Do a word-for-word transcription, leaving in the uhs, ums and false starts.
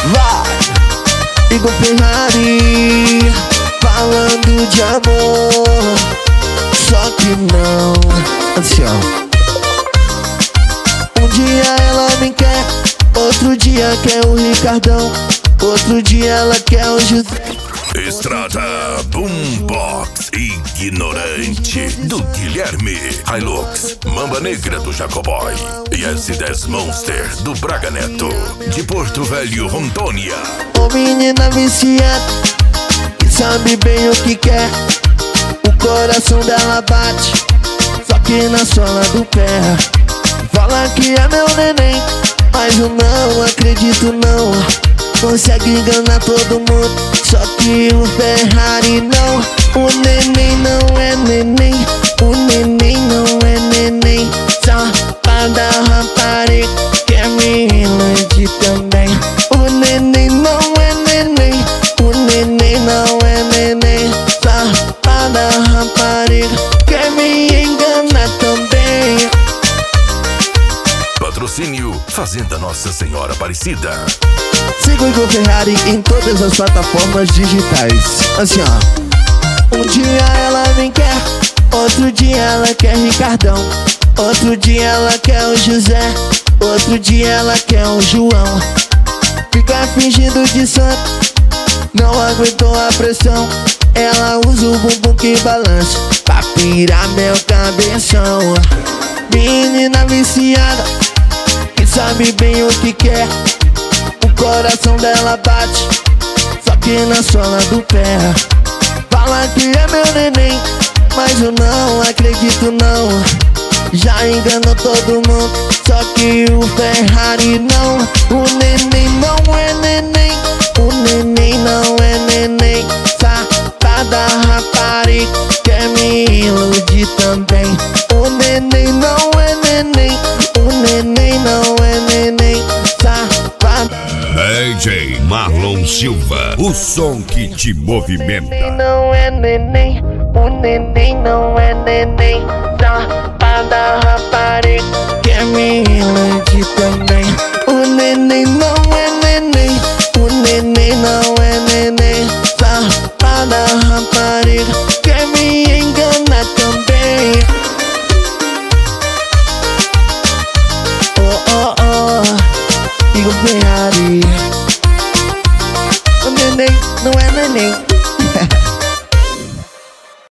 Vai, Igor Ferrari, falando de amor, só que não. Assim, ó. Um dia ela me quer, outro dia quer o Ricardão, outro dia ela quer o José. Estrada Boombox Ignorante do Guilherme, Hilux Mamba Negra do Jacoboy e S dez Monster do Braga Neto, de Porto Velho, Rondônia. Ô menina viciada, que sabe bem o que quer, o coração dela bate, só que na sola do pé. Fala que é meu neném, mas eu não acredito não. Consegue enganar todo mundo, só que o Ferrari não. O neném não é neném, o neném não é neném. Safada rapariga, quer me iludir também. O neném não é neném, o neném não é neném. Safada rapariga, quer me enganar também. Patrocínio Fazenda Nossa Senhora Aparecida. Siga o Igor Ferrari em todas as plataformas digitais. Assim, ó. Um dia ela me quer, outro dia ela quer Ricardão, outro dia ela quer o José, outro dia ela quer o João. Fica fingindo de santo, não aguentou a pressão. Ela usa o bumbum que balança pra pirar meu cabeção. Menina viciada, que sabe bem o que quer, o coração dela bate, só que na sola do pé. Fala que é meu neném, mas eu não acredito não. Já enganou todo mundo, só que o Ferrari não. O neném não é neném, o neném não é neném. Safada rapariga, quer me iludir também. O neném não é neném, o neném não é neném. Safada. D J Marlon Silva, o som que te movimenta. Não é neném, o neném não é neném.